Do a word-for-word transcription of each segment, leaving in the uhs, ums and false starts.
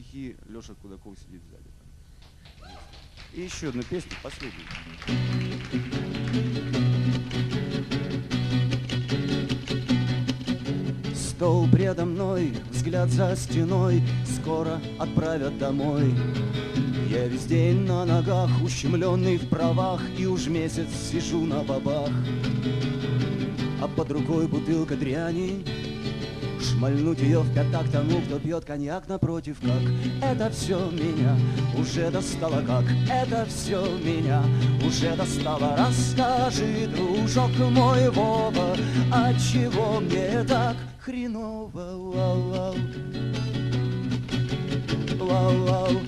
стихи, Леша Кудаков сидит сзади. И еще одну песню, последнюю. Стол предо мной, взгляд за стеной, скоро отправят домой. Я весь день на ногах, ущемленный в правах, и уж месяц сижу на бабах. А под рукой бутылка дряни, шмальнуть ее в пятак тому, кто пьет коньяк напротив. Как это все меня уже достало, как это все меня уже достало. Расскажи, дружок мой Вова, отчего мне так хреново? Лау-лау, лау-лау.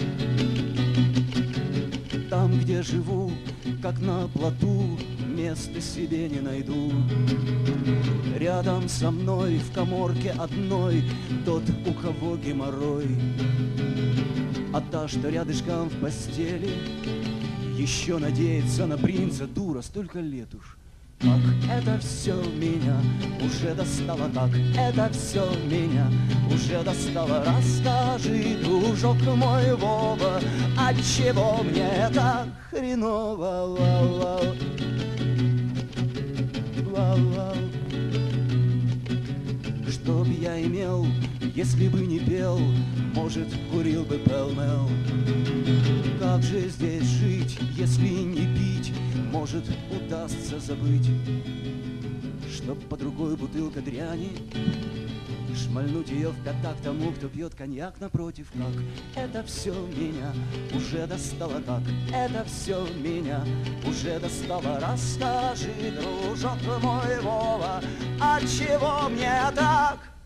Там, где живу, как на плоту, места себе не найду. Рядом со мной в каморке одной тот, у кого геморрой. А та, что рядышком в постели, еще надеется на принца. Дура, столько лет уж. Как это все меня уже достало, как это все меня уже достало. Расскажи, дружок мой Вова, отчего мне так хреново? Лау-лау, лау-лау. Что б я имел, если бы не пел, может, курил бы пэл-мэл. Как же здесь жить, если не пить? Может, удастся забыть, чтоб под другой бутылка дряни, шмальнуть ее в пятак тому, кто пьет коньяк напротив. Как это все меня уже достало, как это все меня уже достало. Расскажи, дружок мой Вова, отчего мне так